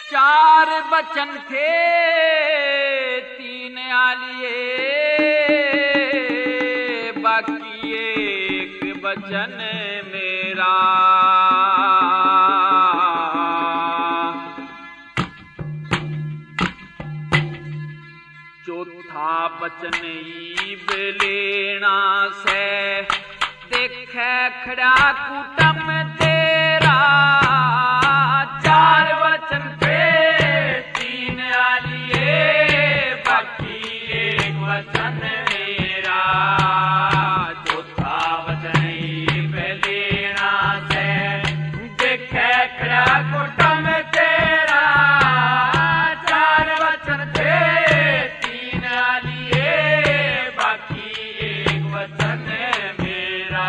चार बचन थे तीन आलिए, बाकी एक बचन मेरा। चौथा बचन ईब लेना से, देखे खड़ा कुटम तेरा। चार बचन थे तीन आलिए, बाकी एक बचन मेरा। चौथा बचन ईब लेना से, देखे खड़ा कुटम तेरा। चार बचन थे तीन आलिए, बाकी एक बचन मेरा।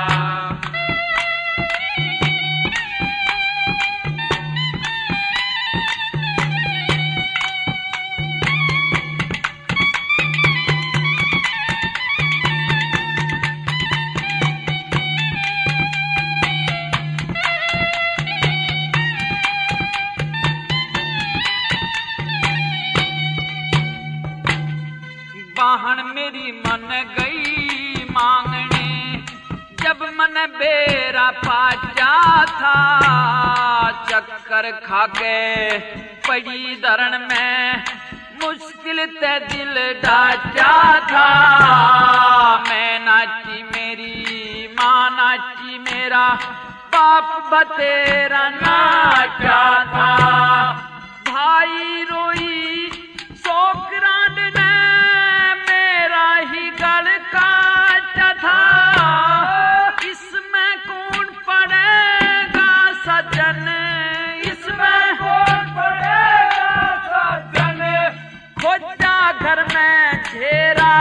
बाहन मेरी मन गई मांगने, जब मन बेरा पाचा था। चक्कर खाके पड़ी दरण में, मुश्किल ते दिल डाचा था। मैं नाची मेरी माँ नाची मेरा, बाप बतेरा नाचा था। भाई रोई सोकरान ने, मेरा ही गल काटा था। इसमें कौन पड़ेगा सजन, इसमें कौन पड़ेगा सजन। खोजा घर में घेरा,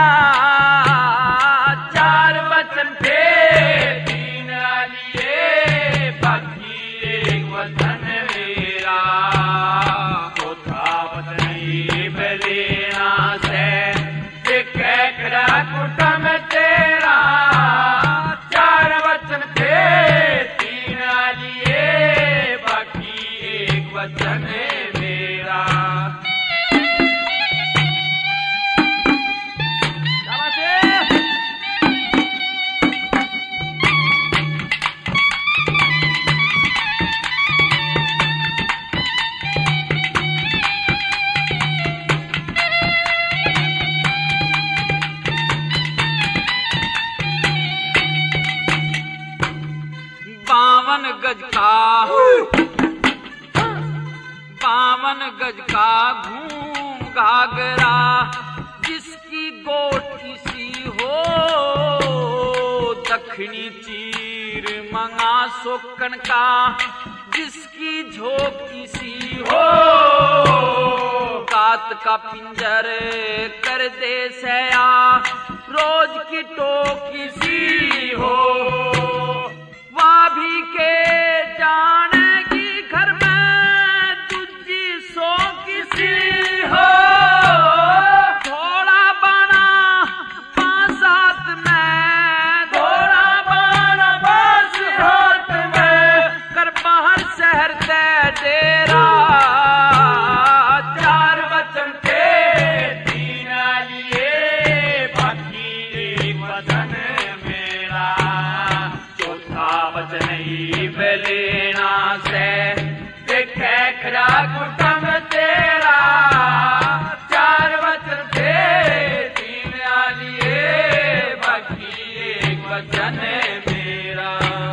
चार बचन थे तीन आलिए, बाकी एक बचन मेरा। चौथा बचन ईब लेना से, देखे खड़ा कुटम तेरा। चार बचन थे तीन आलिए, बाकी एक बचन मेरा। बावन गज का घूम घाघरा, जिसकी गोटी सी हो। दक्षिणी चीर मंगा सोकन का, जिसकी झोंकी सी हो। कात का पिंजर कर दे सया, रोज की टोकी सी हो। भी के जानेगी घर में, दूजी सो किसी हो। थोड़ा बना पांच हाथ में, थोड़ा बना पांच हाथ में, कर बाहर शहर से डेरा। चार बचन थे तीन आलिए, बाकी एक बचन मेरा। चौथा बचन ईब लेना से, देखे खड़ा कुटम तेरा। चार बचन थे तीन आलिए, बाकी एक बचन मेरा।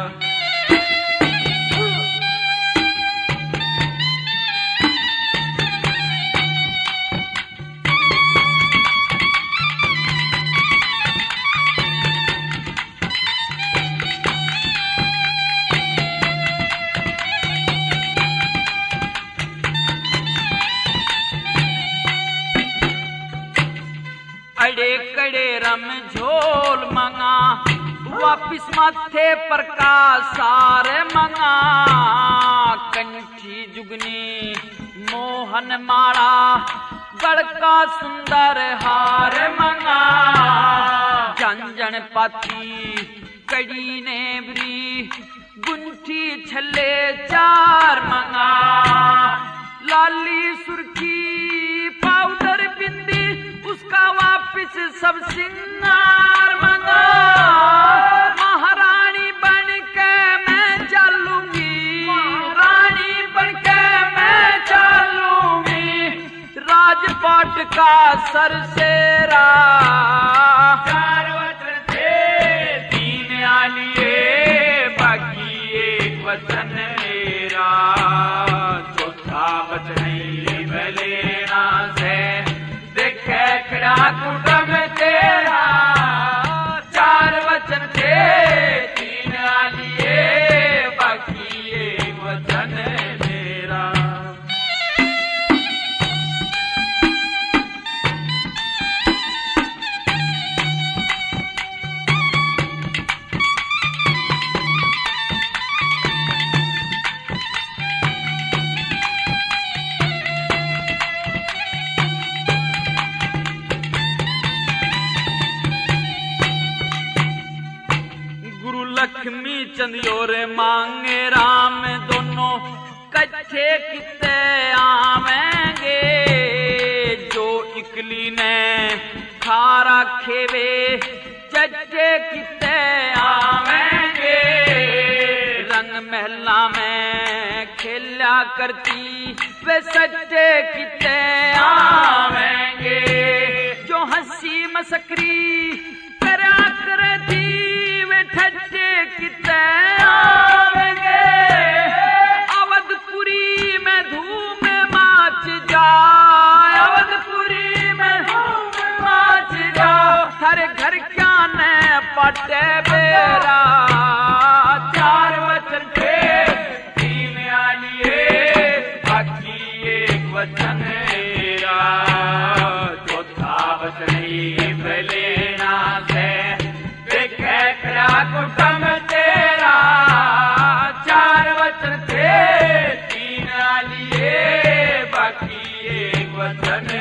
अड़े कड़े रम झोल मंगा, वापिस माथे पर का सार मंगा। कंठी जुगनी मोहन माला, बड़का सुंदर हार मंगा। जंजन पाती कड़ी नेवरी, गुंठी छले चार मंगा। लाली सब सिंगार मंगा, महारानी बन के मैं चलूंगी, महारानी बन के मैं चलूंगी, राजपाट का सरसेरा, चार वचन थे तीन आलिए, बाकी एक वचन मेरा, चौथा वचन लेना से देखे खड़ा कुटुंब तेरा, चार वचन थे तीन आलिए, बाकी एक वचन मेरा। लक्ष्मी चंदियोर मांगे राम, दोनों कच्चे किते आवेंगे, जो इकली ने खारा खेवे चच्चे किते आवेंगे, रंग महला में खेला करती वे सच्चे किते आवेंगे, जो हंसी मसकरी करा करती ठट्टे किते आवेंगे, अवधपुरी में धूम माच जाए, अवधपुरी में धूम माच जाए, थारे घर क्या ने पटे बेरा, चार वचन थे तीन आलिए, बाकी एक वचन मेरा, चौथा वचन लेना से कुटुंब तेरा, चार वचन थे तीन आलिए, बाकी एक वचन